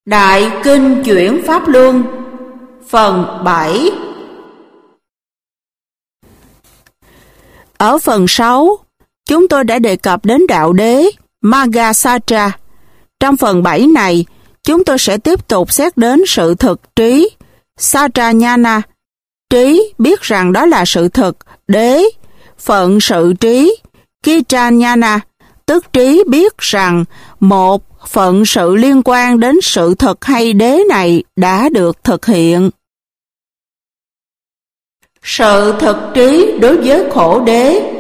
Đại Kinh Chuyển Pháp Luân Phần 7. Ở phần 6, chúng tôi đã đề cập đến đạo đế Maggasatra. Trong phần 7 này, chúng tôi sẽ tiếp tục xét đến sự thực trí Satranyana, trí biết rằng đó là sự thực, đế, phận sự trí Kichanyana, tức trí biết rằng một phận sự liên quan đến sự thực hay đế này đã được thực hiện. Sự thực trí đối với khổ đế.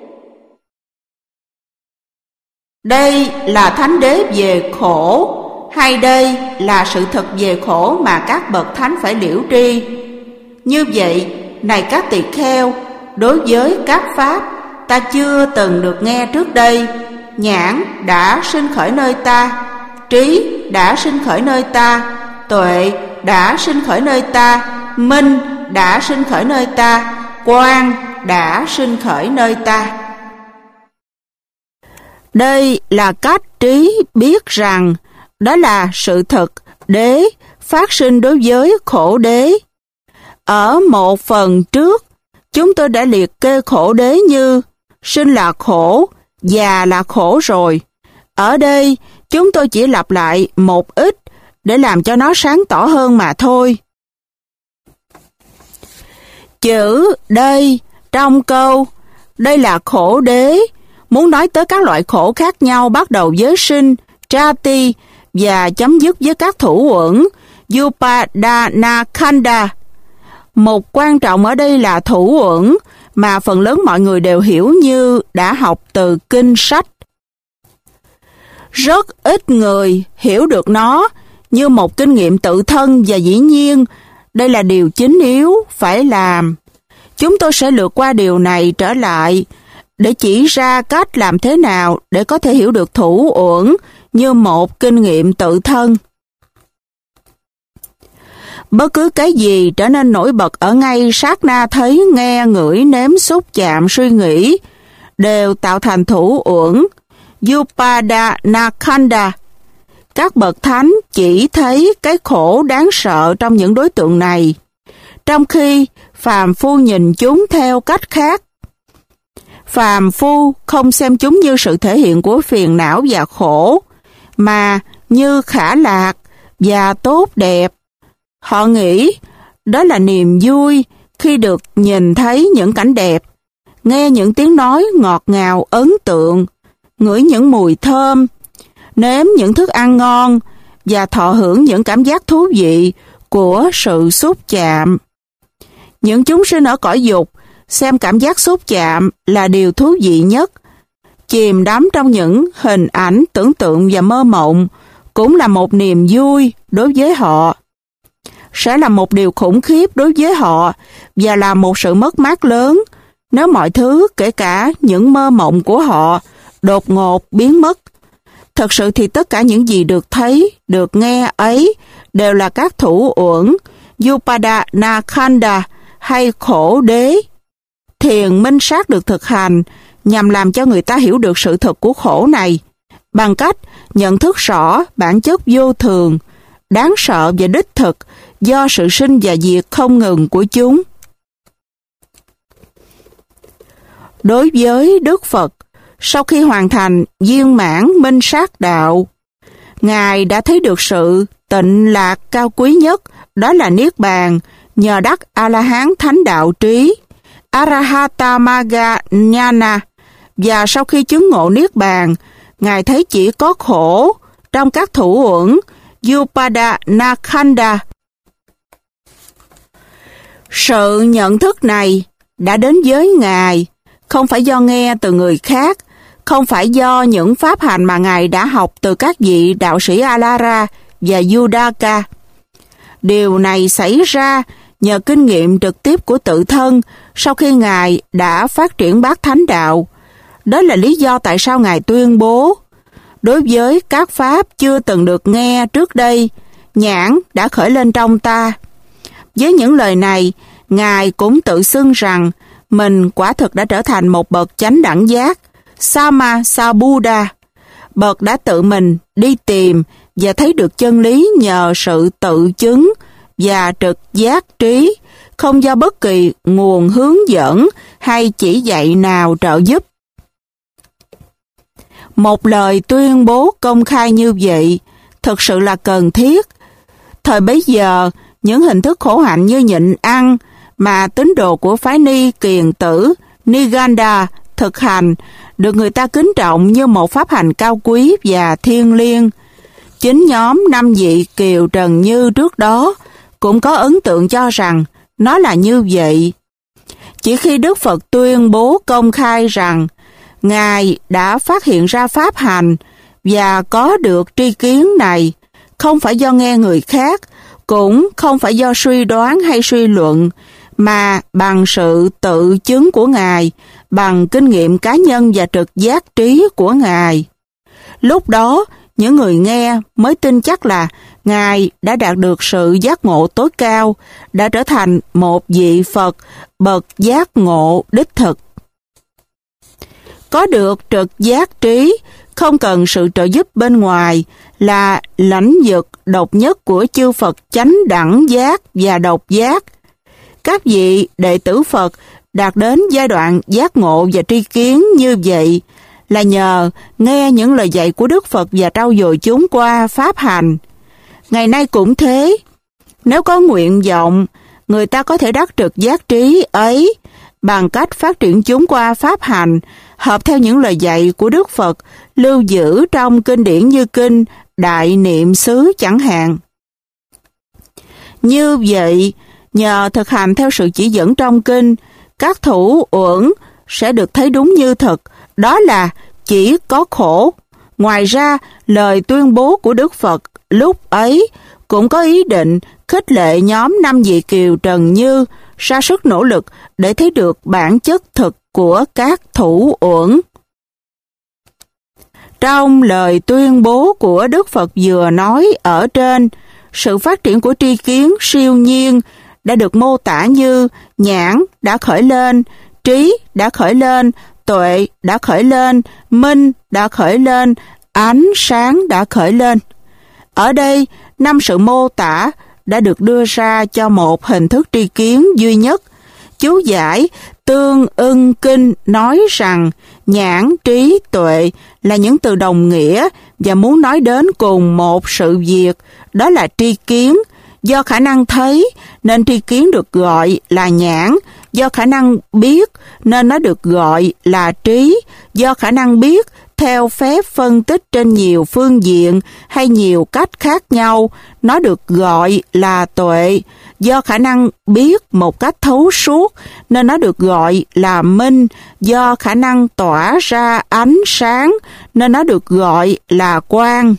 Đây là thánh đế về khổ, hay đây là sự thực về khổ mà các bậc thánh phải liễu tri? Như vậy, này các tỳ kheo, đối với các pháp ta chưa từng được nghe trước đây, nhãn đã sinh khởi nơi ta, trí đã sinh khởi nơi ta, tuệ đã sinh khởi nơi ta, minh đã sinh khởi nơi ta, quang đã sinh khởi nơi ta. Đây là cách trí biết rằng đó là sự thực đế phát sinh đối với khổ đế. Ở một phần trước, chúng tôi đã liệt kê khổ đế như sinh là khổ, già là khổ rồi. Ở đây, chúng tôi chỉ lặp lại một ít để làm cho nó sáng tỏ hơn mà thôi. Chữ đây trong câu đây là khổ đế muốn nói tới các loại khổ khác nhau bắt đầu với sinh, trati và chấm dứt với các thủ uẩn Upadana-khanda. Một quan trọng ở đây là thủ uẩn mà phần lớn mọi người đều hiểu như đã học từ kinh sách. Rất ít người hiểu được nó như một kinh nghiệm tự thân và dĩ nhiên đây là điều chính yếu phải làm. Chúng tôi sẽ lược qua điều này trở lại để chỉ ra cách làm thế nào để có thể hiểu được thủ uẩn như một kinh nghiệm tự thân. Bất cứ cái gì trở nên nổi bật ở ngay sát na thấy, nghe, ngửi, nếm, xúc, chạm, suy nghĩ đều tạo thành thủ uẩn Upadana-khanda. Các bậc thánh chỉ thấy cái khổ đáng sợ trong những đối tượng này, trong khi phàm phu nhìn chúng theo cách khác. Phàm phu không xem chúng như sự thể hiện của phiền não và khổ, mà như khả lạc và tốt đẹp. Họ nghĩ đó là niềm vui khi được nhìn thấy những cảnh đẹp, nghe những tiếng nói ngọt ngào ấn tượng, ngửi những mùi thơm, nếm những thức ăn ngon và thọ hưởng những cảm giác thú vị của sự xúc chạm. Những chúng sinh ở cõi dục xem cảm giác xúc chạm là điều thú vị nhất. Chìm đắm trong những hình ảnh, tưởng tượng và mơ mộng cũng là một niềm vui đối với họ. Sẽ là một điều khủng khiếp đối với họ và là một sự mất mát lớn nếu mọi thứ, kể cả những mơ mộng của họ, đột ngột biến mất. Thật sự thì tất cả những gì được thấy, được nghe ấy đều là các thủ uẩn Upadana-khanda hay khổ đế. Thiền minh sát được thực hành nhằm làm cho người ta hiểu được sự thực của khổ này bằng cách nhận thức rõ bản chất vô thường, đáng sợ và đích thực do sự sinh và diệt không ngừng của chúng. Đối với Đức Phật, sau khi hoàn thành viên mãn minh sát đạo, Ngài đã thấy được sự tịnh lạc cao quý nhất, đó là Niết Bàn, nhờ đắc A-la-hán thánh đạo trí, Arahatamagga-nhana, và sau khi chứng ngộ Niết Bàn, Ngài thấy chỉ có khổ trong các thủ uẩn Upadana-khanda. Sự nhận thức này đã đến với Ngài, không phải do nghe từ người khác, không phải do những pháp hành mà Ngài đã học từ các vị đạo sĩ Alara và Yudaka. Điều này xảy ra nhờ kinh nghiệm trực tiếp của tự thân sau khi Ngài đã phát triển bát thánh đạo. Đó là lý do tại sao Ngài tuyên bố, đối với các pháp chưa từng được nghe trước đây, nhãn đã khởi lên trong ta. Với những lời này, Ngài cũng tự xưng rằng mình quả thực đã trở thành một bậc chánh đẳng giác, Sama Sambuddha. Bậc đã tự mình đi tìm và thấy được chân lý nhờ sự tự chứng và trực giác trí, không do bất kỳ nguồn hướng dẫn hay chỉ dạy nào trợ giúp. Một lời tuyên bố công khai như vậy thực sự là cần thiết. Thời bấy giờ, những hình thức khổ hạnh như nhịn ăn mà tín đồ của phái Ni Kiền Tử, Niganda thực hành được người ta kính trọng như một pháp hành cao quý và thiêng liêng. Chính nhóm 5 vị Kiều Trần Như trước đó cũng có ấn tượng cho rằng nó là như vậy. Chỉ khi Đức Phật tuyên bố công khai rằng Ngài đã phát hiện ra pháp hành và có được tri kiến này, không phải do nghe người khác, cũng không phải do suy đoán hay suy luận, mà bằng sự tự chứng của Ngài, bằng kinh nghiệm cá nhân và trực giác trí của Ngài. Lúc đó, những người nghe mới tin chắc là Ngài đã đạt được sự giác ngộ tối cao, đã trở thành một vị Phật bậc giác ngộ đích thực. Có được trực giác trí, không cần sự trợ giúp bên ngoài, là lãnh vực độc nhất của chư Phật chánh đẳng giác và độc giác. Các vị đệ tử Phật đạt đến giai đoạn giác ngộ và tri kiến như vậy là nhờ nghe những lời dạy của Đức Phật và trau dồi chúng qua pháp hành. Ngày nay cũng thế, nếu có nguyện vọng, người ta có thể đắc trực giác trí ấy bằng cách phát triển chúng qua pháp hành, hợp theo những lời dạy của Đức Phật lưu giữ trong kinh điển như kinh Đại Niệm xứ chẳng hạn. Như vậy, nhờ thực hành theo sự chỉ dẫn trong kinh, các thủ uẩn sẽ được thấy đúng như thực, đó là chỉ có khổ. Ngoài ra, lời tuyên bố của Đức Phật lúc ấy cũng có ý định khích lệ nhóm 5 vị Kiều Trần Như ra sức nỗ lực để thấy được bản chất thực của các thủ uẩn. Trong lời tuyên bố của Đức Phật vừa nói ở trên, sự phát triển của tri kiến siêu nhiên đã được mô tả như nhãn đã khởi lên, trí đã khởi lên, tuệ đã khởi lên, minh đã khởi lên, ánh sáng đã khởi lên. Ở đây, 5 sự mô tả đã được đưa ra cho một hình thức tri kiến duy nhất. Chú giải Tương Ưng Kinh nói rằng nhãn, trí, tuệ là những từ đồng nghĩa và muốn nói đến cùng một sự việc, đó là tri kiến. Do khả năng thấy nên tri kiến được gọi là nhãn, do khả năng biết nên nó được gọi là trí, do khả năng biết theo phép phân tích trên nhiều phương diện hay nhiều cách khác nhau, nó được gọi là tuệ, do khả năng biết một cách thấu suốt nên nó được gọi là minh, do khả năng tỏa ra ánh sáng nên nó được gọi là quang.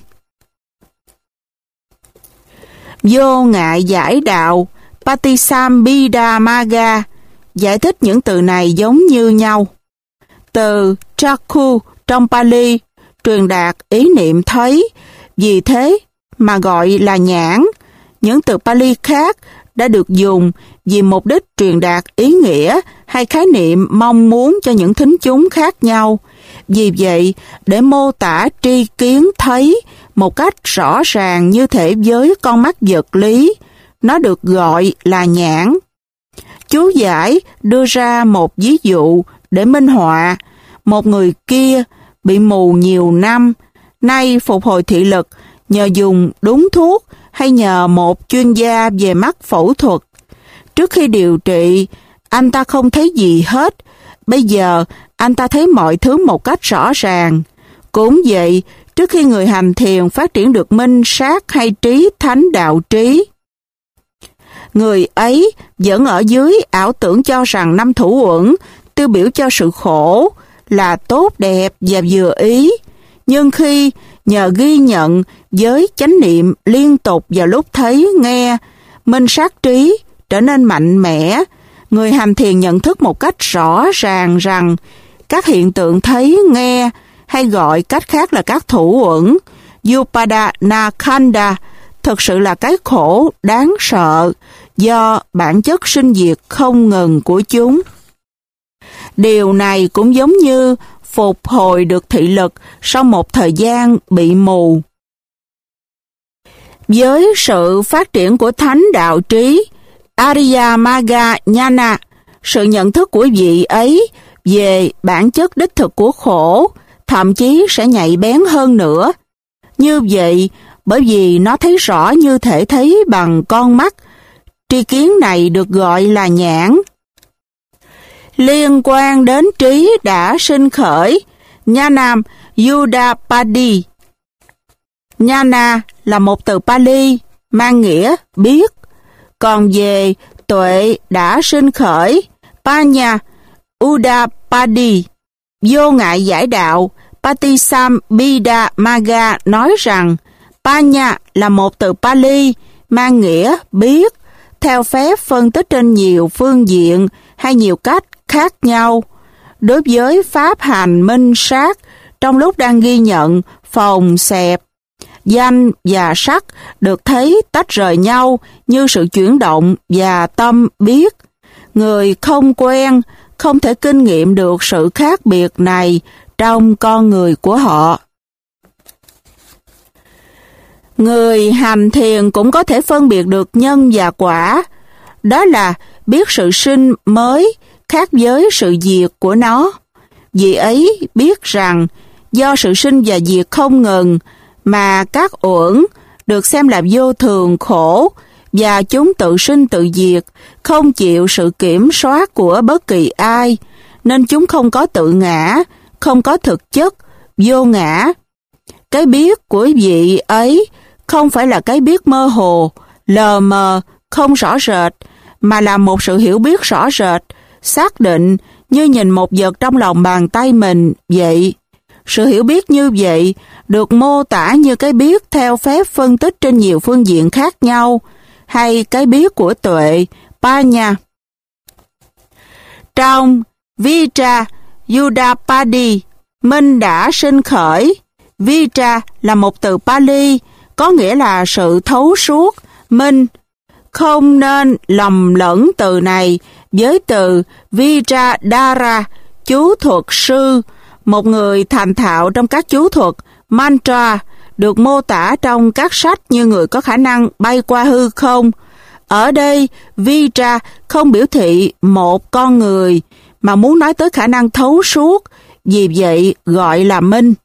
Vô ngại giải đạo Patisambhidamaga giải thích những từ này giống như nhau. Từ Chakku trong Pali truyền đạt ý niệm thấy, vì thế mà gọi là nhãn. Những từ Pali khác đã được dùng vì mục đích truyền đạt ý nghĩa hay khái niệm mong muốn cho những thính chúng khác nhau. Vì vậy, để mô tả tri kiến thấy một cách rõ ràng như thể với con mắt vật lý, nó được gọi là nhãn. Chú giải đưa ra một ví dụ để minh họa. Một người kia bị mù nhiều năm, nay phục hồi thị lực nhờ dùng đúng thuốc hay nhờ một chuyên gia về mắt phẫu thuật. Trước khi điều trị, anh ta không thấy gì hết. Bây giờ, anh ta thấy mọi thứ một cách rõ ràng. Cũng vậy, trước khi người hành thiền phát triển được minh sát hay trí thánh đạo trí, người ấy vẫn ở dưới ảo tưởng cho rằng 5 thủ uẩn tiêu biểu cho sự khổ là tốt đẹp và vừa ý. Nhưng khi nhờ ghi nhận với chánh niệm liên tục vào lúc thấy nghe, minh sát trí trở nên mạnh mẽ, người hành thiền nhận thức một cách rõ ràng rằng các hiện tượng thấy nghe, hay gọi cách khác là các thủ uẩn, Upadana Khanda, thực sự là cái khổ đáng sợ do bản chất sinh diệt không ngừng của chúng. Điều này cũng giống như phục hồi được thị lực sau một thời gian bị mù. Với sự phát triển của thánh đạo trí, Arya Magga Nhana, sự nhận thức của vị ấy về bản chất đích thực của khổ thậm chí sẽ nhạy bén hơn nữa. Như vậy, bởi vì nó thấy rõ như thể thấy bằng con mắt, tri kiến này được gọi là nhãn. Liên quan đến trí đã sinh khởi, Jnanam Yudapadi. Jnana là một từ Pali, mang nghĩa biết. Còn về tuệ đã sinh khởi, Panya Udapadi, vô ngại giải đạo, Patisambhida Magga nói rằng Panya là một từ Pali, mang nghĩa biết, theo phép phân tích trên nhiều phương diện hay nhiều cách khác nhau. Đối với pháp hành minh sát, trong lúc đang ghi nhận, phòng xẹp, danh và sắc được thấy tách rời nhau như sự chuyển động và tâm biết. Người không quen không thể kinh nghiệm được sự khác biệt này trong con người của họ. Người hành thiền cũng có thể phân biệt được nhân và quả, đó là biết sự sinh mới khác với sự diệt của nó. Vì ấy biết rằng do sự sinh và diệt không ngừng mà các uẩn được xem là vô thường khổ và chúng tự sinh tự diệt, không chịu sự kiểm soát của bất kỳ ai, nên chúng không có tự ngã, không có thực chất, vô ngã. Cái biết của vị ấy không phải là cái biết mơ hồ, lờ mờ, không rõ rệt, mà là một sự hiểu biết rõ rệt, xác định như nhìn một vật trong lòng bàn tay mình vậy. Sự hiểu biết như vậy được mô tả như cái biết theo phép phân tích trên nhiều phương diện khác nhau, hay cái biết của tuệ, Panya. Trong Vitra Yudapadi, minh đã sinh khởi. Vitra là một từ Pali, có nghĩa là sự thấu suốt, minh. Không nên lầm lẫn từ này với từ Vijradhara, chú thuật sư, một người thành thạo trong các chú thuật, mantra, được mô tả trong các sách như người có khả năng bay qua hư không. Ở đây, Vijra không biểu thị một con người, mà muốn nói tới khả năng thấu suốt, vì vậy gọi là minh.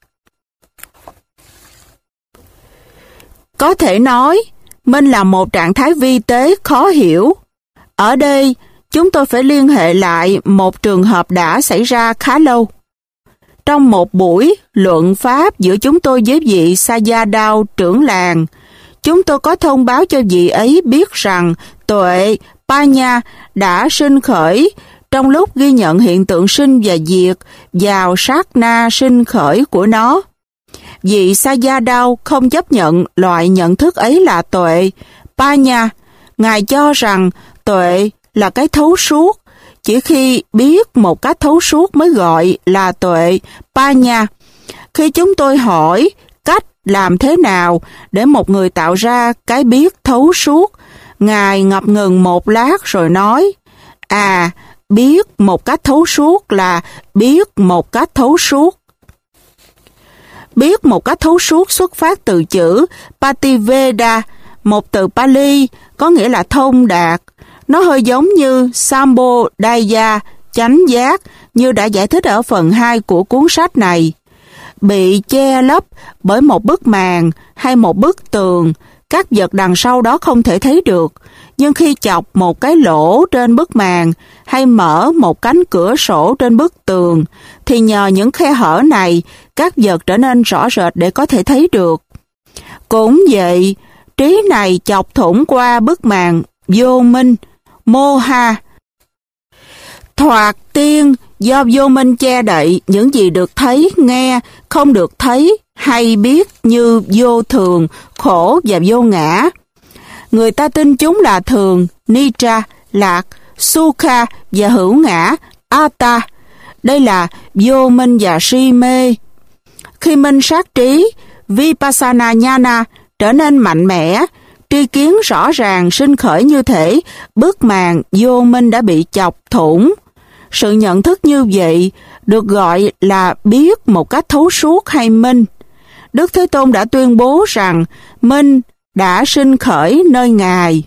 Có thể nói, minh là một trạng thái vi tế khó hiểu. Ở đây, chúng tôi phải liên hệ lại một trường hợp đã xảy ra khá lâu. Trong một buổi luận pháp giữa chúng tôi với vị Sayadaw trưởng làng, chúng tôi có thông báo cho vị ấy biết rằng tuệ, Panya đã sinh khởi trong lúc ghi nhận hiện tượng sinh và diệt vào sát na sinh khởi của nó. Vị Sayadaw không chấp nhận loại nhận thức ấy là tuệ, Panya. Ngài cho rằng tuệ là cái thấu suốt, chỉ khi biết một cách thấu suốt mới gọi là tuệ, Panya. Khi chúng tôi hỏi cách làm thế nào để một người tạo ra cái biết thấu suốt, Ngài ngập ngừng một lát rồi nói, biết một cách thấu suốt là biết một cách thấu suốt. Biết một cách thấu suốt xuất phát từ chữ Pativeda, một từ Pali, có nghĩa là thông đạt. Nó hơi giống như Sambodaya, chánh giác, như đã giải thích ở phần 2 của cuốn sách này. Bị che lấp bởi một bức màn hay một bức tường, các vật đằng sau đó không thể thấy được. Nhưng khi chọc một cái lỗ trên bức màn hay mở một cánh cửa sổ trên bức tường, thì nhờ những khe hở này, các vật trở nên rõ rệt để có thể thấy được. Cũng vậy, trí này chọc thủng qua bức màn vô minh, Moha. Thoạt tiên, do vô minh che đậy những gì được thấy, nghe, không được thấy hay biết như vô thường, khổ và vô ngã. Người ta tin chúng là thường, Nitra, lạc, Sukha và hữu ngã, Atta. Đây là vô minh và si mê. Khi minh sát trí, Vipassana Nhana trở nên mạnh mẽ, tri kiến rõ ràng sinh khởi như thể bức màn vô minh đã bị chọc thủng. Sự nhận thức như vậy được gọi là biết một cách thấu suốt hay minh. Đức Thế Tôn đã tuyên bố rằng minh đã sinh khởi nơi Ngài.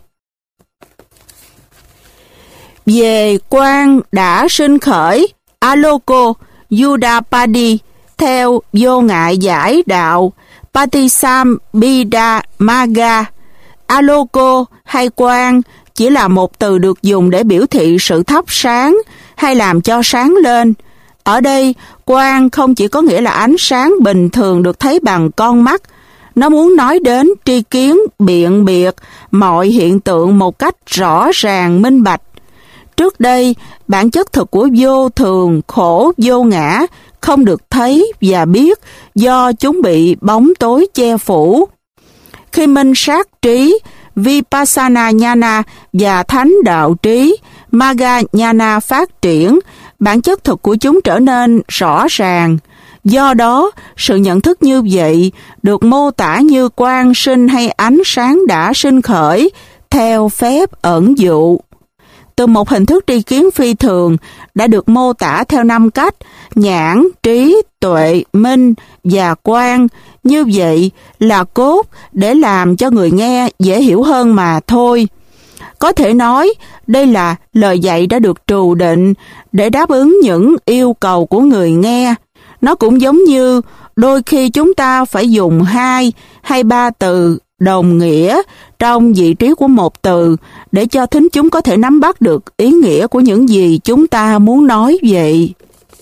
Về quang đã sinh khởi Aloko Yudapadi theo vô ngại giải đạo Patisambhida Magga. Aloko hay quang chỉ là một từ được dùng để biểu thị sự thắp sáng hay làm cho sáng lên. Ở đây, quang không chỉ có nghĩa là ánh sáng bình thường được thấy bằng con mắt. Nó muốn nói đến tri kiến biện biệt mọi hiện tượng một cách rõ ràng minh bạch. Trước đây, bản chất thực của vô thường, khổ, vô ngã không được thấy và biết do chúng bị bóng tối che phủ. Khi minh sát trí, Vipassana Nhana và thánh đạo trí, Magga Nhana phát triển, bản chất thực của chúng trở nên rõ ràng. Do đó, sự nhận thức như vậy được mô tả như quang sinh hay ánh sáng đã sinh khởi theo phép ẩn dụ. Từ một hình thức tri kiến phi thường đã được mô tả theo 5 cách: nhãn, trí, tuệ, minh và quang. Như vậy là cốt để làm cho người nghe dễ hiểu hơn mà thôi. Có thể nói đây là lời dạy đã được trù định để đáp ứng những yêu cầu của người nghe. Nó cũng giống như đôi khi chúng ta phải dùng 2 hay 3 từ đồng nghĩa trong vị trí của một từ để cho thính chúng có thể nắm bắt được ý nghĩa của những gì chúng ta muốn nói vậy.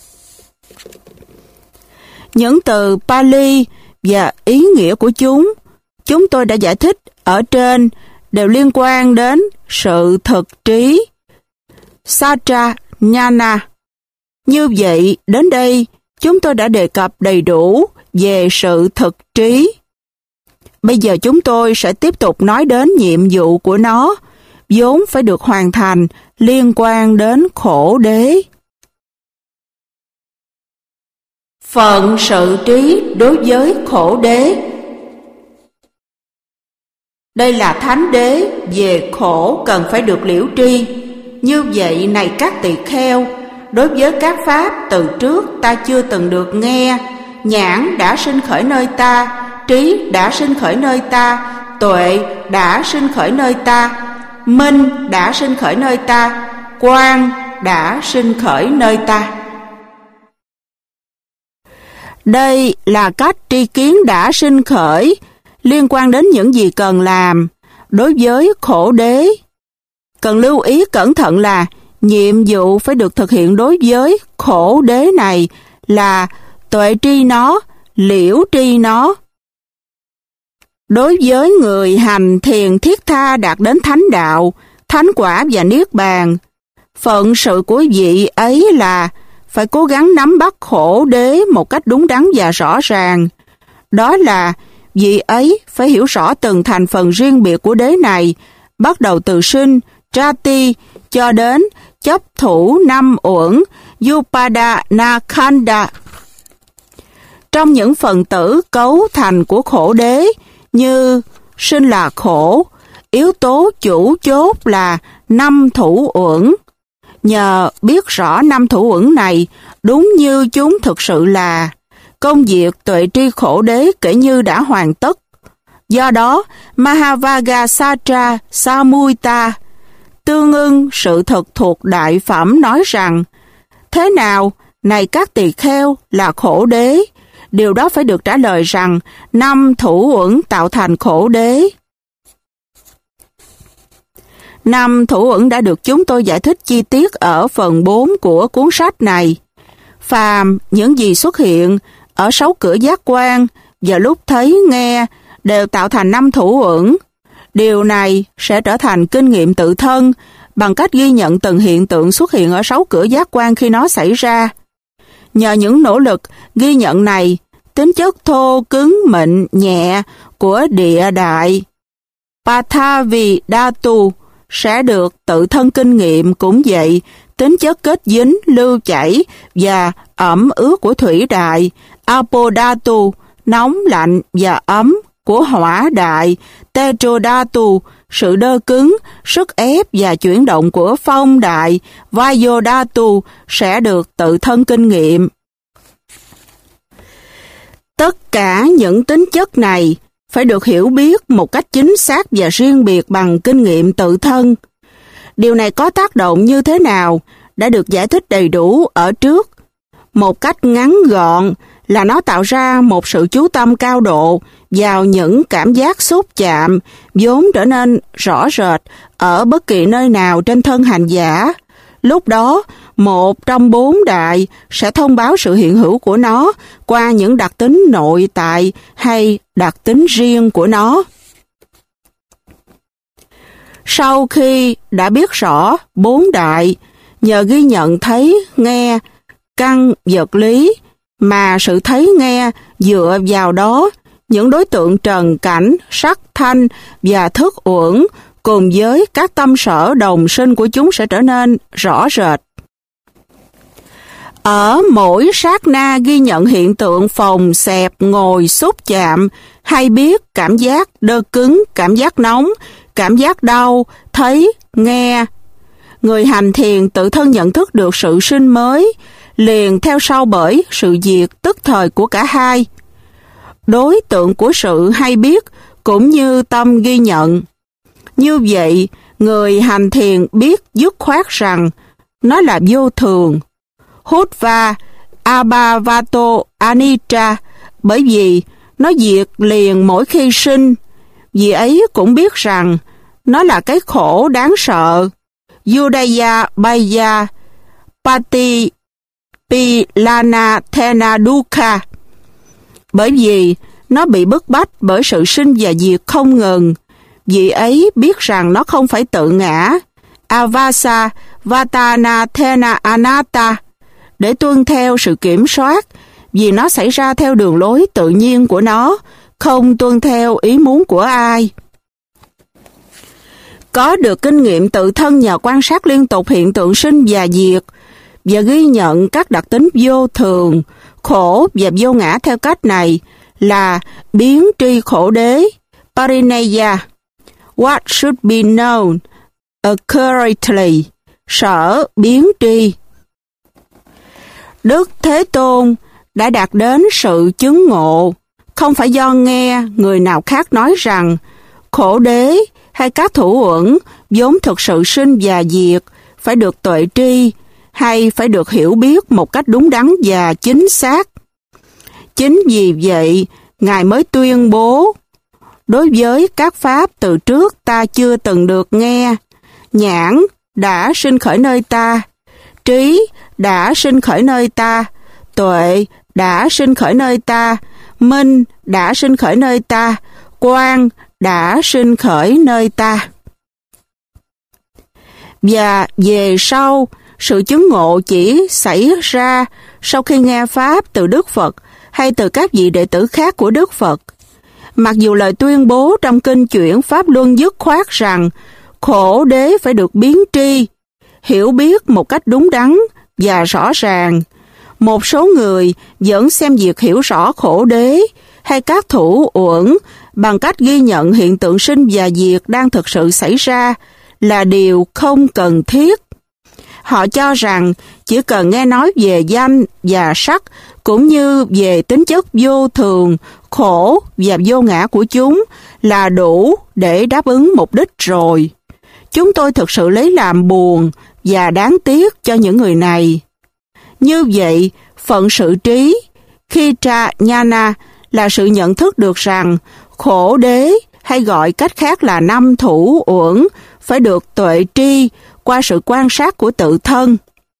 Những từ Pali và ý nghĩa của chúng tôi đã giải thích ở trên đều liên quan đến sự thực trí, Satya Nhana. Như vậy, đến đây, chúng tôi đã đề cập đầy đủ về sự thực trí. Bây giờ chúng tôi sẽ tiếp tục nói đến nhiệm vụ của nó, vốn phải được hoàn thành liên quan đến khổ đế. Phận sự trí đối với khổ đế. Đây là thánh đế về khổ cần phải được liễu tri. Như vậy này các tỳ kheo, đối với các pháp từ trước ta chưa từng được nghe, nhãn đã sinh khởi nơi ta, trí đã sinh khởi nơi ta, tuệ đã sinh khởi nơi ta, minh đã sinh khởi nơi ta, quang đã sinh khởi nơi ta. Đây là cách tri kiến đã sinh khởi liên quan đến những gì cần làm đối với khổ đế. Cần lưu ý cẩn thận là nhiệm vụ phải được thực hiện đối với khổ đế này là tuệ tri nó, liễu tri nó. Đối với người hành thiền thiết tha đạt đến thánh đạo, thánh quả và niết bàn, phận sự của vị ấy là phải cố gắng nắm bắt khổ đế một cách đúng đắn và rõ ràng. Đó là vị ấy phải hiểu rõ từng thành phần riêng biệt của đế này, bắt đầu từ sinh, Trati, cho đến chấp thủ 5 uẩn, Upadana Khanda. Trong những phần tử cấu thành của khổ đế, như sinh là khổ, yếu tố chủ chốt là 5 thủ uẩn. Nhờ biết rõ 5 thủ uẩn này, đúng như chúng thực sự là, công việc tuệ tri khổ đế kể như đã hoàn tất. Do đó, Mahavagasatra Samuyta, tương ưng sự thật thuộc đại phẩm nói rằng, thế nào, này các tỳ kheo là khổ đế? Điều đó phải được trả lời rằng 5 thủ uẩn tạo thành khổ đế. 5 thủ uẩn đã được chúng tôi giải thích chi tiết ở phần 4 của cuốn sách này. Phàm những gì xuất hiện ở 6 cửa giác quan và lúc thấy nghe đều tạo thành 5 thủ uẩn. Điều này sẽ trở thành kinh nghiệm tự thân bằng cách ghi nhận từng hiện tượng xuất hiện ở 6 cửa giác quan khi nó xảy ra. Nhờ những nỗ lực ghi nhận này, tính chất thô, cứng, mịn, nhẹ của địa đại Pathavi Dhatu sẽ được tự thân kinh nghiệm. Cũng vậy, tính chất kết dính, lưu chảy và ẩm ướt của thủy đại Apodhatu, nóng, lạnh và ấm của hỏa đại Tetrodhatu, sự đơ cứng, sức ép và chuyển động của phong đại Vayodhatu sẽ được tự thân kinh nghiệm. Tất cả những tính chất này phải được hiểu biết một cách chính xác và riêng biệt bằng kinh nghiệm tự thân. Điều này có tác động như thế nào đã được giải thích đầy đủ ở trước. Một cách ngắn gọn là nó tạo ra một sự chú tâm cao độ vào những cảm giác xúc chạm vốn trở nên rõ rệt ở bất kỳ nơi nào trên thân hành giả. Lúc đó, một trong 4 đại sẽ thông báo sự hiện hữu của nó qua những đặc tính nội tại hay đặc tính riêng của nó. Sau khi đã biết rõ 4 đại, nhờ ghi nhận thấy, nghe, căn vật lý, mà sự thấy nghe dựa vào đó, những đối tượng trần cảnh, sắc, thanh và thức uẩn cùng với các tâm sở đồng sinh của chúng sẽ trở nên rõ rệt. Ở mỗi sát na ghi nhận hiện tượng phồng, xẹp, ngồi, xúc chạm, hay biết cảm giác đơ cứng, cảm giác nóng, cảm giác đau, thấy, nghe. Người hành thiền tự thân nhận thức được sự sinh mới, liền theo sau bởi sự diệt tức thời của cả hai. Đối tượng của sự hay biết cũng như tâm ghi nhận. Như vậy, người hành thiền biết dứt khoát rằng nó là vô thường. Hutva Abhavato Anicca, bởi vì nó diệt liền mỗi khi sinh. Vì ấy cũng biết rằng nó là cái khổ đáng sợ. Yudaya Baya Pati Pilana Thena Dukkha, bởi vì nó bị bức bách bởi sự sinh và diệt không ngừng. Vì ấy biết rằng nó không phải tự ngã. Avasa Vatana Thena Anatta, để tuân theo sự kiểm soát, vì nó xảy ra theo đường lối tự nhiên của nó, không tuân theo ý muốn của ai. Có được kinh nghiệm tự thân nhờ quan sát liên tục hiện tượng sinh và diệt, và ghi nhận các đặc tính vô thường, khổ và vô ngã theo cách này là biến tri khổ đế, Parineya. What should be known accurately, sở biến tri. Đức Thế Tôn đã đạt đến sự chứng ngộ, không phải do nghe người nào khác nói rằng khổ đế hay các thủ uẩn vốn thực sự sinh và diệt phải được tuệ tri, hay phải được hiểu biết một cách đúng đắn và chính xác. Chính vì vậy, Ngài mới tuyên bố, đối với các pháp từ trước ta chưa từng được nghe, nhãn đã sinh khởi nơi ta, trí đã sinh khởi nơi ta, tuệ đã sinh khởi nơi ta, minh đã sinh khởi nơi ta, quang đã sinh khởi nơi ta. Và về sau, sự chứng ngộ chỉ xảy ra sau khi nghe Pháp từ Đức Phật hay từ các vị đệ tử khác của Đức Phật. Mặc dù lời tuyên bố trong kinh chuyển Pháp Luân dứt khoát rằng khổ đế phải được biến tri, hiểu biết một cách đúng đắn và rõ ràng, một số người vẫn xem việc hiểu rõ khổ đế hay các thủ uẩn bằng cách ghi nhận hiện tượng sinh và diệt đang thực sự xảy ra là điều không cần thiết. Họ cho rằng chỉ cần nghe nói về danh và sắc cũng như về tính chất vô thường, khổ và vô ngã của chúng là đủ để đáp ứng mục đích rồi. Chúng tôi thực sự lấy làm buồn và đáng tiếc cho những người này. Như vậy, phận sự trí, Khitra Nhana, là sự nhận thức được rằng khổ đế, hay gọi cách khác là 5 thủ uẩn, phải được tuệ tri qua sự quan sát của tự thân.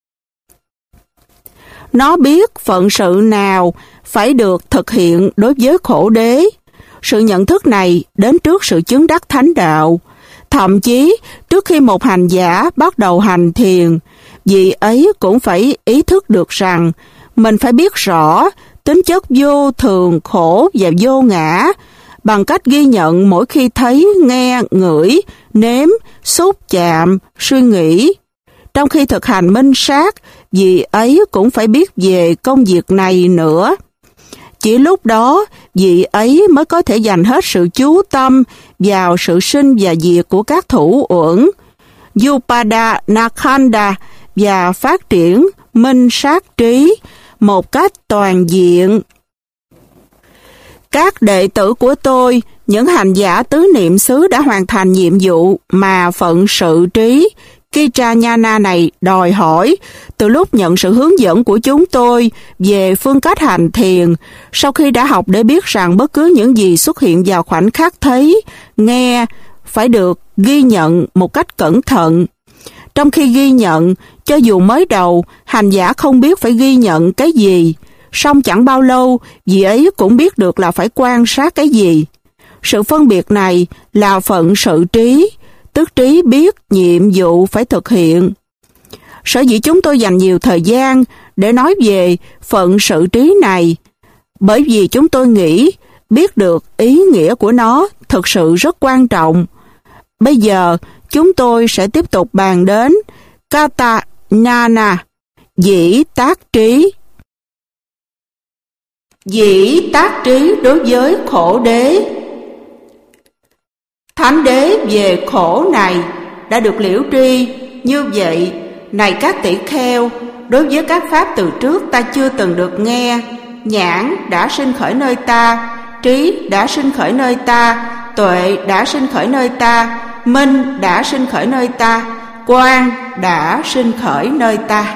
Nó biết phận sự nào phải được thực hiện đối với khổ đế. Sự nhận thức này đến trước sự chứng đắc thánh đạo. Thậm chí, trước khi một hành giả bắt đầu hành thiền, vị ấy cũng phải ý thức được rằng mình phải biết rõ tính chất vô thường, khổ và vô ngã bằng cách ghi nhận mỗi khi thấy, nghe, ngửi, nếm, xúc chạm, suy nghĩ. Trong khi thực hành minh sát, vị ấy cũng phải biết về công việc này nữa. Chỉ lúc đó, vị ấy mới có thể dành hết sự chú tâm vào sự sinh và diệt của các thủ uẩn, Upada Nakhanda, và phát triển minh sát trí một cách toàn diện. Các đệ tử của tôi, những hành giả tứ niệm xứ đã hoàn thành nhiệm vụ mà phận sự trí Kichanyana này đòi hỏi từ lúc nhận sự hướng dẫn của chúng tôi về phương cách hành thiền, sau khi đã học để biết rằng bất cứ những gì xuất hiện vào khoảnh khắc thấy, nghe phải được ghi nhận một cách cẩn thận. Trong khi ghi nhận, cho dù mới đầu, hành giả không biết phải ghi nhận cái gì, song chẳng bao lâu, vị ấy cũng biết được là phải quan sát cái gì. Sự phân biệt này là phận sự trí, tức trí biết nhiệm vụ phải thực hiện. Sở dĩ chúng tôi dành nhiều thời gian để nói về phận sự trí này, bởi vì chúng tôi nghĩ biết được ý nghĩa của nó thực sự rất quan trọng. Bây giờ, chúng tôi sẽ tiếp tục bàn đến Kata Gnana, dĩ tác trí. Dĩ tác trí đối với khổ đế. Thánh đế về khổ này đã được liễu tri. Như vậy, này các tỷ kheo, đối với các pháp từ trước ta chưa từng được nghe, nhãn đã sinh khởi nơi ta, trí đã sinh khởi nơi ta, tuệ đã sinh khởi nơi ta, minh đã sinh khởi nơi ta, quang đã sinh khởi nơi ta.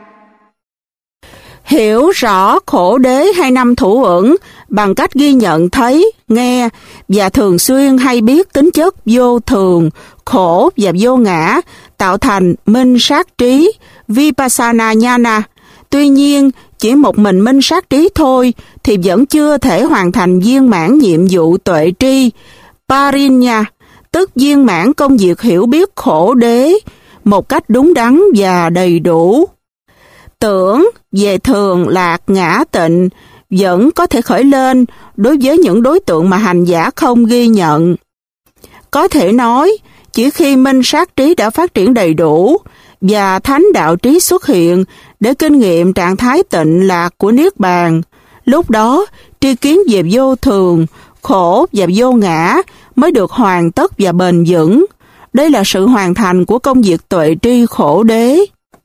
Hiểu rõ khổ đế hay năm thủ ẩn bằng cách ghi nhận thấy, nghe và thường xuyên hay biết tính chất vô thường, khổ và vô ngã tạo thành minh sát trí, Vipassana Gnana. Tuy nhiên, chỉ một mình minh sát trí thôi thì vẫn chưa thể hoàn thành viên mãn nhiệm vụ tuệ tri, Parinya, tức viên mãn công việc hiểu biết khổ đế một cách đúng đắn và đầy đủ. Tưởng về thường lạc ngã tịnh vẫn có thể khởi lên đối với những đối tượng mà hành giả không ghi nhận. Có thể nói, chỉ khi minh sát trí đã phát triển đầy đủ và thánh đạo trí xuất hiện để kinh nghiệm trạng thái tịnh lạc của Niết Bàn, lúc đó tri kiến về vô thường, khổ và vô ngã mới được hoàn tất và bền vững. Đây là sự hoàn thành của công việc tuệ tri khổ đế.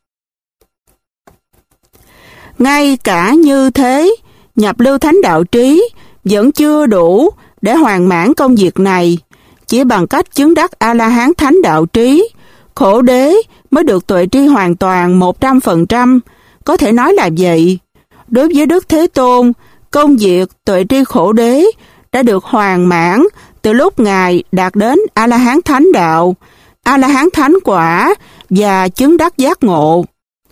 Ngay cả như thế, nhập lưu thánh đạo trí vẫn chưa đủ để hoàn mãn công việc này. Chỉ bằng cách chứng đắc A-la-hán thánh đạo trí, khổ đế mới được tuệ tri hoàn toàn 100%. Có thể nói là vậy. Đối với Đức Thế Tôn, công việc tuệ tri khổ đế đã được hoàn mãn từ lúc Ngài đạt đến A-la-hán thánh đạo, A-la-hán thánh quả và chứng đắc giác ngộ.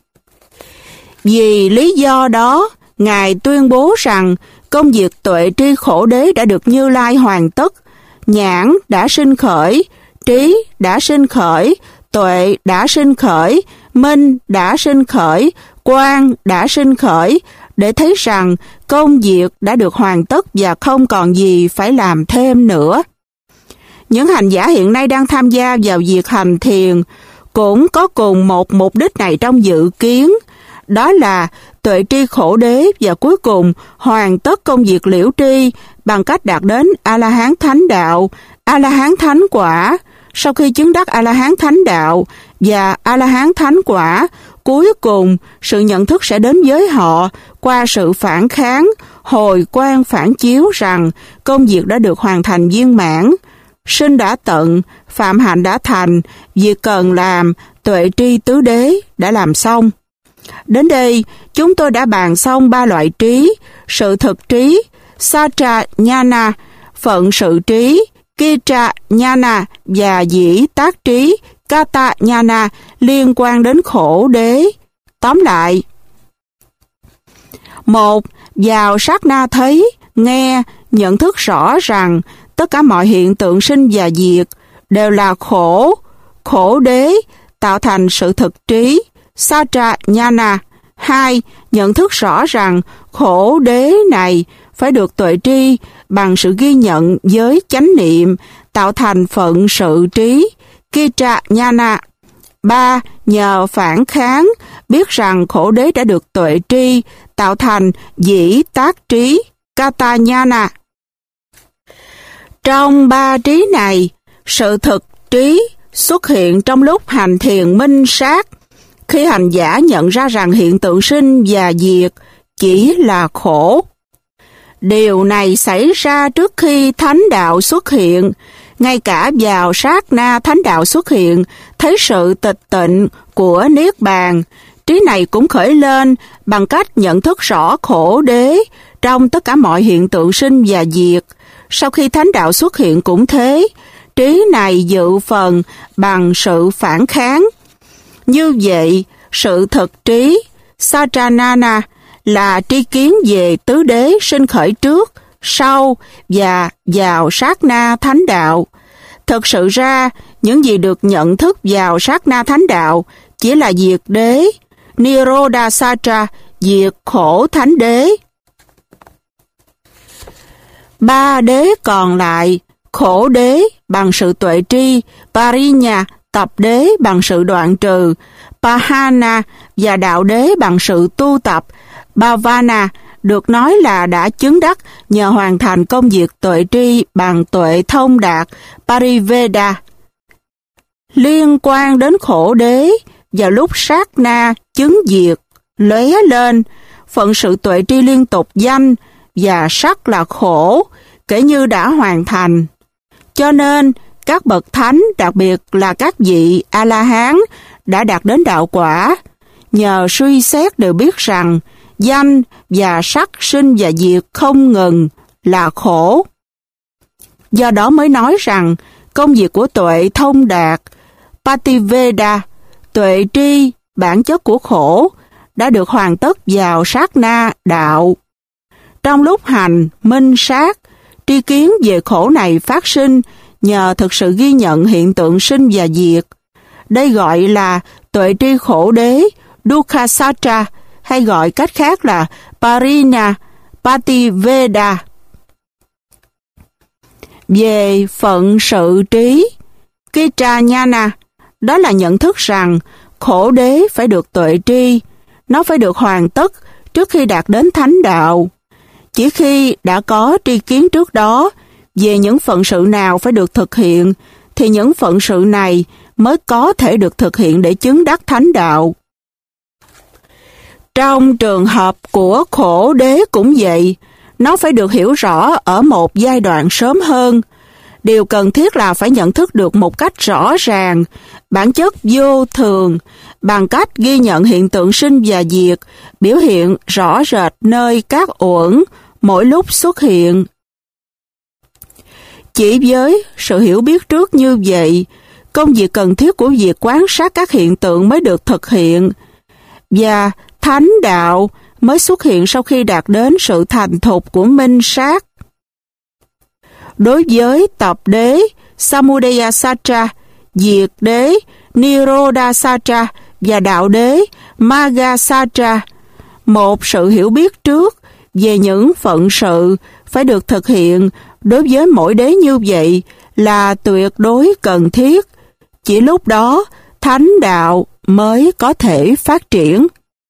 Vì lý do đó, Ngài tuyên bố rằng công việc tuệ tri khổ đế đã được Như Lai hoàn tất, nhãn đã sinh khởi, trí đã sinh khởi, tuệ đã sinh khởi, minh đã sinh khởi, quang đã sinh khởi, để thấy rằng công việc đã được hoàn tất và không còn gì phải làm thêm nữa. Những hành giả hiện nay đang tham gia vào việc hành thiền cũng có cùng một mục đích này trong dự kiến, đó là tuệ tri khổ đế và cuối cùng hoàn tất công việc liễu tri bằng cách đạt đến A-la-hán thánh đạo, A-la-hán thánh quả. Sau khi chứng đắc A-la-hán thánh đạo và A-la-hán thánh quả, cuối cùng sự nhận thức sẽ đến với họ qua sự phản kháng, hồi quang phản chiếu rằng công việc đã được hoàn thành viên mãn. Sinh đã tận, phạm hạnh đã thành, việc cần làm, tuệ tri tứ đế đã làm xong. Đến đây, chúng tôi đã bàn xong 3 loại trí: sự thực trí, Sacha Gnana, phận sự trí, Kicha Gnana và dĩ tác trí, Kata Gnana liên quan đến khổ đế. Tóm lại: 1. Vào sát na thấy, nghe, nhận thức rõ rằng tất cả mọi hiện tượng sinh và diệt đều là khổ, khổ đế tạo thành sự thực trí, Sacha Gnana. 2. Nhận thức rõ rằng khổ đế này phải được tuệ tri bằng sự ghi nhận với chánh niệm, tạo thành phận sự trí, Kicha Gnana. 3. Nhờ phản kháng, biết rằng khổ đế đã được tuệ tri, tạo thành dĩ tác trí, Kata Gnana. Trong 3 trí này, sự thực trí xuất hiện trong lúc hành thiền minh sát, khi hành giả nhận ra rằng hiện tượng sinh và diệt chỉ là khổ. Điều này xảy ra trước khi thánh đạo xuất hiện. Ngay cả vào sát na thánh đạo xuất hiện, thấy sự tịch tịnh của Niết Bàn, trí này cũng khởi lên bằng cách nhận thức rõ khổ đế trong tất cả mọi hiện tượng sinh và diệt. Sau khi thánh đạo xuất hiện cũng thế, trí này dự phần bằng sự phản kháng. Như vậy, sự thực trí Satranana là tri kiến về tứ đế sinh khởi trước, sau và vào sát na thánh đạo. Thực sự ra, những gì được nhận thức vào sát na thánh đạo chỉ là diệt đế, Nirodha Satra, diệt khổ thánh đế. Ba đế còn lại, khổ đế bằng sự tuệ tri, Parinya, tập đế bằng sự đoạn trừ, Pahana và đạo đế bằng sự tu tập, Bhavana được nói là đã chứng đắc nhờ hoàn thành công việc tuệ tri bằng tuệ thông đạt, Pariveda. Liên quan đến khổ đế, vào lúc sát na chứng diệt, lóe lên, phận sự tuệ tri liên tục danh và sắc là khổ, kể như đã hoàn thành. Cho nên, các bậc thánh, đặc biệt là các vị A-la-hán, đã đạt đến đạo quả, nhờ suy xét đều biết rằng danh và sắc sinh và diệt không ngừng là khổ. Do đó mới nói rằng công việc của tuệ thông đạt, Pativeda, tuệ tri, bản chất của khổ, đã được hoàn tất vào sát na đạo. Trong lúc hành, minh sát, tri kiến về khổ này phát sinh nhờ thực sự ghi nhận hiện tượng sinh và diệt. Đây gọi là tuệ tri khổ đế, Dukkha Satra, hay gọi cách khác là Parina Pativeda. Về phận sự trí, Kitranyana, đó là nhận thức rằng khổ đế phải được tuệ tri, nó phải được hoàn tất trước khi đạt đến thánh đạo. Chỉ khi đã có tri kiến trước đó về những phận sự nào phải được thực hiện, thì những phận sự này mới có thể được thực hiện để chứng đắc thánh đạo. Trong trường hợp của khổ đế cũng vậy, nó phải được hiểu rõ ở một giai đoạn sớm hơn. Điều cần thiết là phải nhận thức được một cách rõ ràng bản chất vô thường bằng cách ghi nhận hiện tượng sinh và diệt, biểu hiện rõ rệt nơi các uẩn mỗi lúc xuất hiện. Chỉ với sự hiểu biết trước như vậy, công việc cần thiết của việc quan sát các hiện tượng mới được thực hiện, và thánh đạo mới xuất hiện sau khi đạt đến sự thành thục của minh sát. Đối với tập đế, Samudaya Satra, diệt đế, Nirodha Satra và đạo đế, Magga Satra, một sự hiểu biết trước về những phận sự phải được thực hiện đối với mỗi đế như vậy là tuyệt đối cần thiết. Chỉ lúc đó, thánh đạo mới có thể phát triển.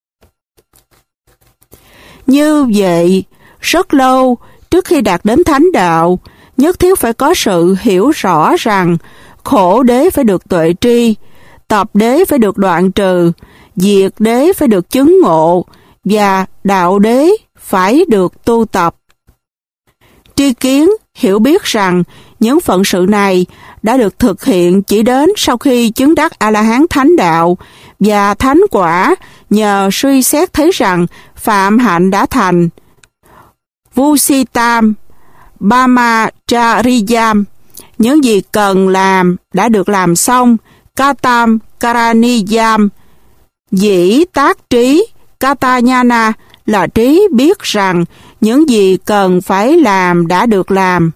Như vậy, rất lâu trước khi đạt đến thánh đạo, nhất thiết phải có sự hiểu rõ rằng khổ đế phải được tuệ tri, tập đế phải được đoạn trừ, diệt đế phải được chứng ngộ, và đạo đế phải được tu tập. Tri kiến, hiểu biết rằng những phận sự này đã được thực hiện chỉ đến sau khi chứng đắc A-la-hán thánh đạo và thánh quả nhờ suy xét thấy rằng phạm hạnh đã thành. Vusitam, Brahmachariyam, những gì cần làm đã được làm xong. Katam, Karaniyam, dĩ tác trí. Katanyana là trí biết rằng những gì cần phải làm đã được làm.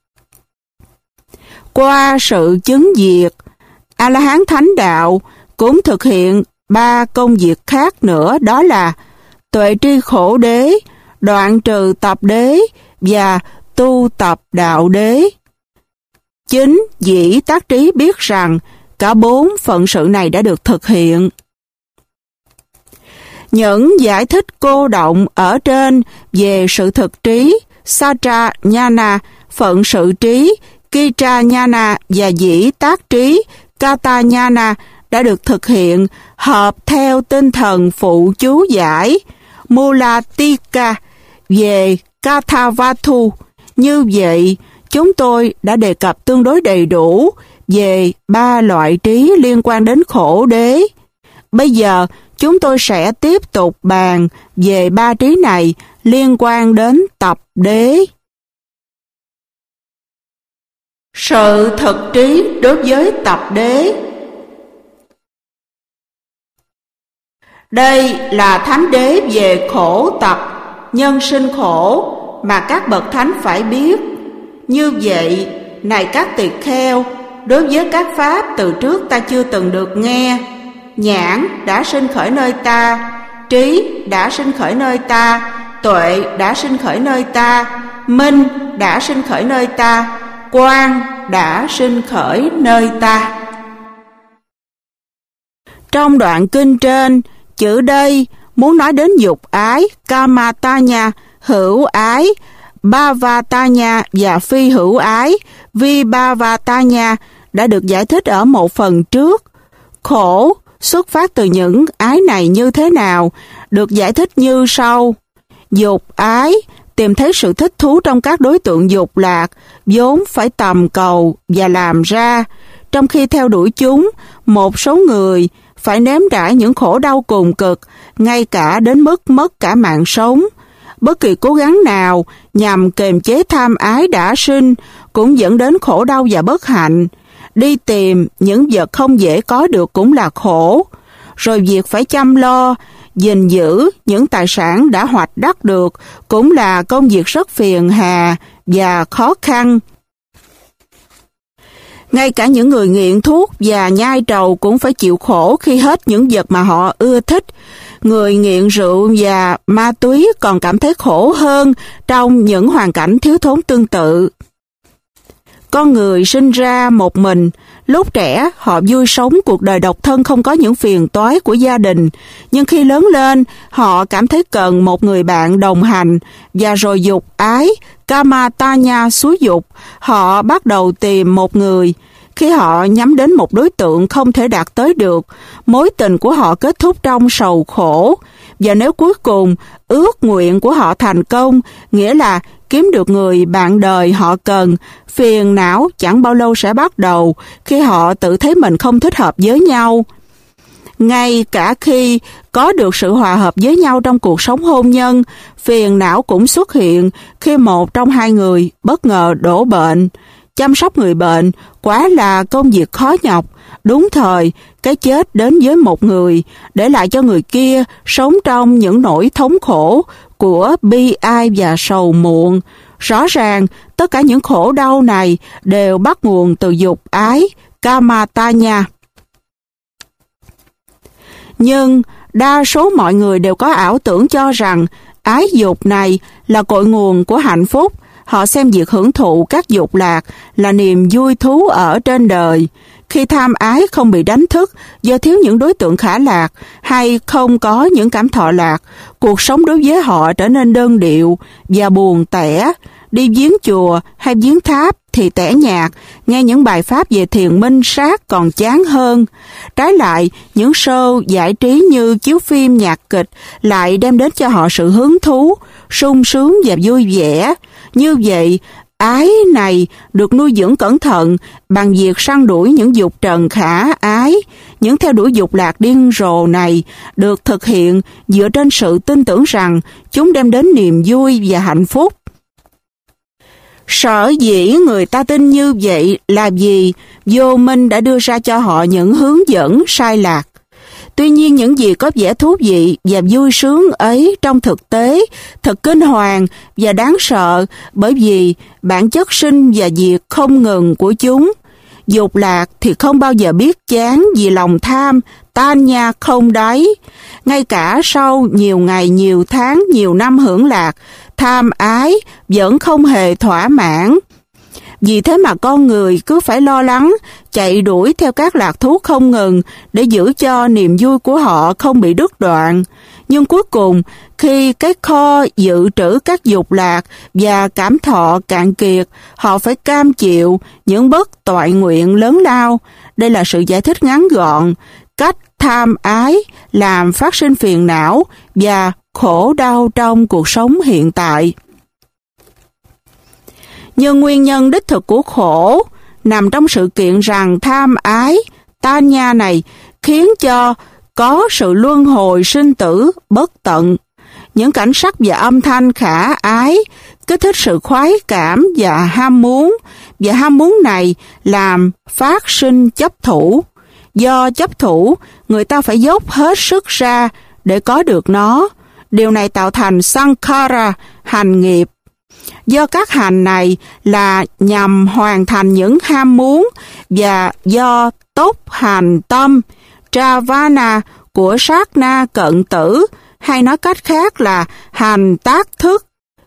Qua sự chứng diệt, A-la-hán thánh đạo cũng thực hiện 3 công việc khác nữa, đó là tuệ tri khổ đế, đoạn trừ tập đế và tu tập đạo đế. Chính dĩ tác trí biết rằng cả 4 phận sự này đã được thực hiện. Những giải thích cô động ở trên về sự thực trí, Satra Nhana, phận sự trí, Kitra Nhana và dĩ tác trí, Kata Nhana đã được thực hiện hợp theo tinh thần phụ chú giải Mulatika về Kathavathu. Như vậy, chúng tôi đã đề cập tương đối đầy đủ về 3 loại trí liên quan đến khổ đế. Bây giờ, chúng tôi sẽ tiếp tục bàn về 3 trí này liên quan đến tập đế. Sự thực trí đối với tập đế. Đây là thánh đế về khổ tập, nhân sinh khổ mà các bậc thánh phải biết. Như vậy, này các tỳ kheo, đối với các pháp từ trước ta chưa từng được nghe, nhãn đã sinh khởi nơi ta, trí đã sinh khởi nơi ta, tuệ đã sinh khởi nơi ta, minh đã sinh khởi nơi ta, quang đã sinh khởi nơi ta. Trong đoạn kinh trên, chữ đây muốn nói đến dục ái, kamatanya, hữu ái, bhavatanya và phi hữu ái, vibhavatanya đã được giải thích ở một phần trước. Khổ xuất phát từ những ái này như thế nào, được giải thích như sau. Dục ái tìm thấy sự thích thú trong các đối tượng dục lạc, vốn phải tầm cầu và làm ra, trong khi theo đuổi chúng, một số người phải nếm trải những khổ đau cùng cực, ngay cả đến mức mất cả mạng sống. Bất kỳ cố gắng nào nhằm kiềm chế tham ái đã sinh cũng dẫn đến khổ đau và bất hạnh. Đi tìm những vật không dễ có được cũng là khổ. Rồi việc phải chăm lo, gìn giữ những tài sản đã hoạch đắc được cũng là công việc rất phiền hà và khó khăn. Ngay cả những người nghiện thuốc và nhai trầu cũng phải chịu khổ khi hết những vật mà họ ưa thích. Người nghiện rượu và ma túy còn cảm thấy khổ hơn trong những hoàn cảnh thiếu thốn tương tự. Con người sinh ra một mình, lúc trẻ họ vui sống cuộc đời độc thân không có những phiền toái của gia đình, nhưng khi lớn lên họ cảm thấy cần một người bạn đồng hành, và rồi dục ái, kamatanya xúi dục, họ bắt đầu tìm một người. Khi họ nhắm đến một đối tượng không thể đạt tới được, mối tình của họ kết thúc trong sầu khổ, và nếu cuối cùng ước nguyện của họ thành công, nghĩa là kiếm được người bạn đời họ cần, phiền não chẳng bao lâu sẽ bắt đầu khi họ tự thấy mình không thích hợp với nhau. Ngay cả khi có được sự hòa hợp với nhau trong cuộc sống hôn nhân, phiền não cũng xuất hiện khi một trong hai người bất ngờ đổ bệnh. Chăm sóc người bệnh quả là công việc khó nhọc. Đúng thời, cái chết đến với một người, để lại cho người kia sống trong những nỗi thống khổ của bi ai và sầu muộn. Rõ ràng, tất cả những khổ đau này đều bắt nguồn từ dục ái, kamatanya. Nhưng đa số mọi người đều có ảo tưởng cho rằng ái dục này là cội nguồn của hạnh phúc. Họ xem việc hưởng thụ các dục lạc là niềm vui thú ở trên đời. Khi tham ái không bị đánh thức do thiếu những đối tượng khả lạc hay không có những cảm thọ lạc, cuộc sống đối với họ trở nên đơn điệu và buồn tẻ. Đi viếng chùa hay viếng tháp thì tẻ nhạt, nghe những bài pháp về thiền minh sát còn chán hơn. Trái lại, những show giải trí như chiếu phim, nhạc kịch lại đem đến cho họ sự hứng thú, sung sướng và vui vẻ. Như vậy, ái này được nuôi dưỡng cẩn thận bằng việc săn đuổi những dục trần khả ái. Những theo đuổi dục lạc điên rồ này được thực hiện dựa trên sự tin tưởng rằng chúng đem đến niềm vui và hạnh phúc. Sở dĩ người ta tin như vậy là vì vô minh đã đưa ra cho họ những hướng dẫn sai lạc. Tuy nhiên những gì có vẻ thú vị và vui sướng ấy trong thực tế thật kinh hoàng và đáng sợ, bởi vì bản chất sinh và diệt không ngừng của chúng. Dục lạc thì không bao giờ biết chán vì lòng tham, tan nha không đáy. Ngay cả sau nhiều ngày, nhiều tháng, nhiều năm hưởng lạc, tham ái vẫn không hề thỏa mãn. Vì thế mà con người cứ phải lo lắng, chạy đuổi theo các lạc thú không ngừng để giữ cho niềm vui của họ không bị đứt đoạn. Nhưng cuối cùng, khi cái kho dự trữ các dục lạc và cảm thọ cạn kiệt, họ phải cam chịu những bất toại nguyện lớn lao. Đây là sự giải thích ngắn gọn, cách tham ái làm phát sinh phiền não và khổ đau trong cuộc sống hiện tại. Nhưng nguyên nhân đích thực của khổ nằm trong sự kiện rằng tham ái, tanya này khiến cho có sự luân hồi sinh tử bất tận. Những cảnh sắc và âm thanh khả ái kích thích sự khoái cảm và ham muốn này làm phát sinh chấp thủ. Do chấp thủ, người ta phải dốc hết sức ra để có được nó. Điều này tạo thành sankhara, hành nghiệp. Do các hành này là nhằm hoàn thành những ham muốn và do tốc hành tâm, travana của sát na cận tử, hay nói cách khác là hành tác thức,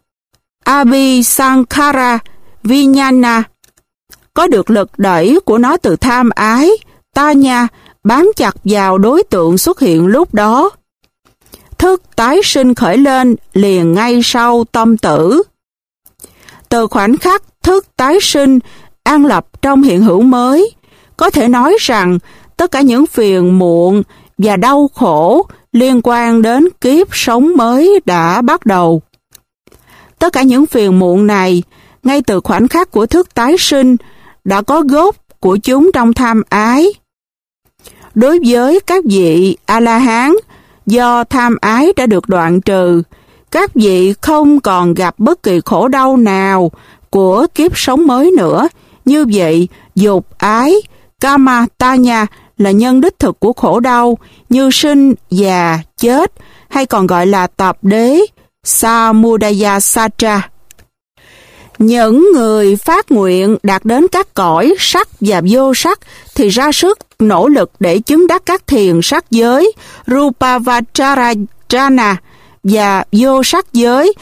abhisankhara vijnana, có được lực đẩy của nó từ tham ái, tanya, bám chặt vào đối tượng xuất hiện lúc đó. Thức tái sinh khởi lên liền ngay sau tâm tử. Từ khoảnh khắc thức tái sinh an lập trong hiện hữu mới, có thể nói rằng tất cả những phiền muộn và đau khổ liên quan đến kiếp sống mới đã bắt đầu. Tất cả những phiền muộn này, ngay từ khoảnh khắc của thức tái sinh, đã có gốc của chúng trong tham ái. Đối với các vị A-la-hán, do tham ái đã được đoạn trừ, các vị không còn gặp bất kỳ khổ đau nào của kiếp sống mới nữa. Như vậy, dục ái, kama tanya là nhân đích thực của khổ đau như sinh, già, chết, hay còn gọi là tập đế, samudaya satra. Những người phát nguyện đạt đến các cõi sắc và vô sắc thì ra sức nỗ lực để chứng đắc các thiền sắc giới Rupavacharajana và vô sắc giới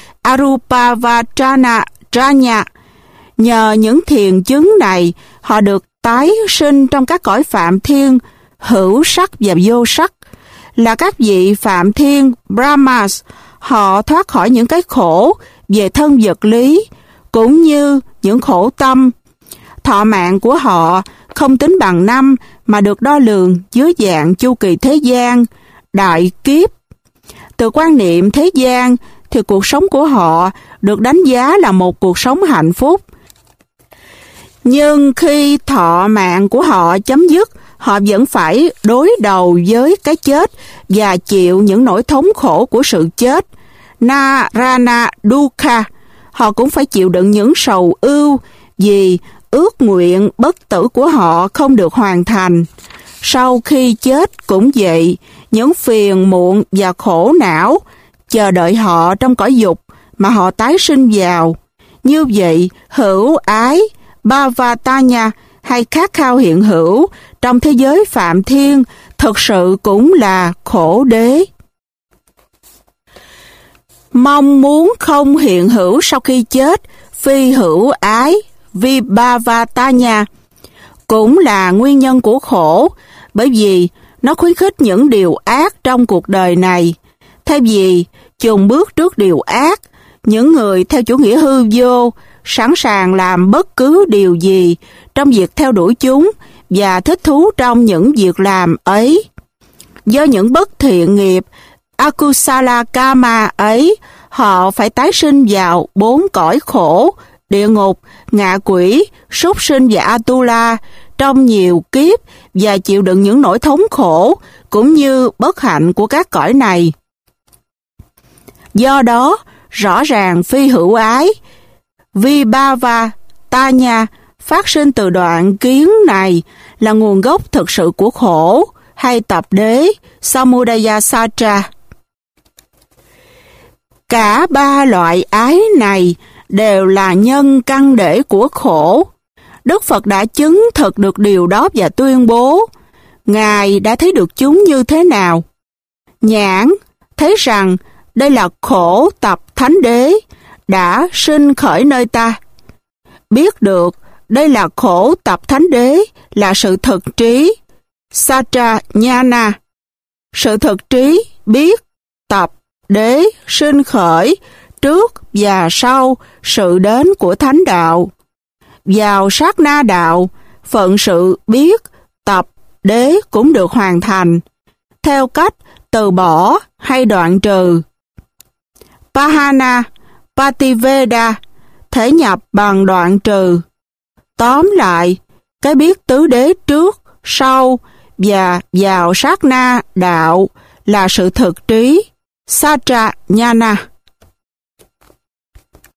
Arupavacharajana. Nhờ những thiền chứng này, họ được tái sinh trong các cõi phạm thiên, hữu sắc và vô sắc. Là các vị phạm thiên Brahmas, họ thoát khỏi những cái khổ về thân vật lý, cũng như những khổ tâm. Thọ mạng của họ không tính bằng năm mà được đo lường dưới dạng chu kỳ thế gian, đại kiếp. Từ quan niệm thế gian thì cuộc sống của họ được đánh giá là một cuộc sống hạnh phúc. Nhưng khi thọ mạng của họ chấm dứt, họ vẫn phải đối đầu với cái chết và chịu những nỗi thống khổ của sự chết. Narana Dukkha, họ cũng phải chịu đựng những sầu ưu vì ước nguyện bất tử của họ không được hoàn thành. Sau khi chết cũng vậy, những phiền muộn và khổ não chờ đợi họ trong cõi dục mà họ tái sinh vào. Như vậy, hữu ái, bhavatanya hay khát khao hiện hữu trong thế giới phạm thiên thực sự cũng là khổ đế. Mong muốn không hiện hữu sau khi chết, phi hữu ái, vibhavatanya, cũng là nguyên nhân của khổ, bởi vì nó khuyến khích những điều ác trong cuộc đời này. Thay vì chùng bước trước điều ác, những người theo chủ nghĩa hư vô sẵn sàng làm bất cứ điều gì trong việc theo đuổi chúng và thích thú trong những việc làm ấy. Do những bất thiện nghiệp akusala kama ấy, họ phải tái sinh vào 4 cõi khổ, địa ngục, ngạ quỷ, súc sinh và Atula trong nhiều kiếp và chịu đựng những nỗi thống khổ cũng như bất hạnh của các cõi này. Do đó, rõ ràng phi hữu ái, vibhavatanya phát sinh từ đoạn kiến này là nguồn gốc thực sự của khổ hay tập đế, samudaya satra. Cả 3 loại ái này đều là nhân căn để của khổ. Đức Phật đã chứng thực được điều đó và tuyên bố, Ngài đã thấy được chúng như thế nào? Nhãn thấy rằng đây là khổ tập thánh đế đã sinh khởi nơi ta. Biết được đây là khổ tập thánh đế là sự thực trí, satra nhana. Sự thực trí biết tập đế sinh khởi trước và sau sự đến của thánh đạo. Vào sát na đạo, phận sự biết tập đế cũng được hoàn thành theo cách từ bỏ hay đoạn trừ. Pahana, Pativeda, thể nhập bằng đoạn trừ. Tóm lại, cái biết tứ đế trước, sau và vào sát na đạo là sự thực trí, Satya Nhana.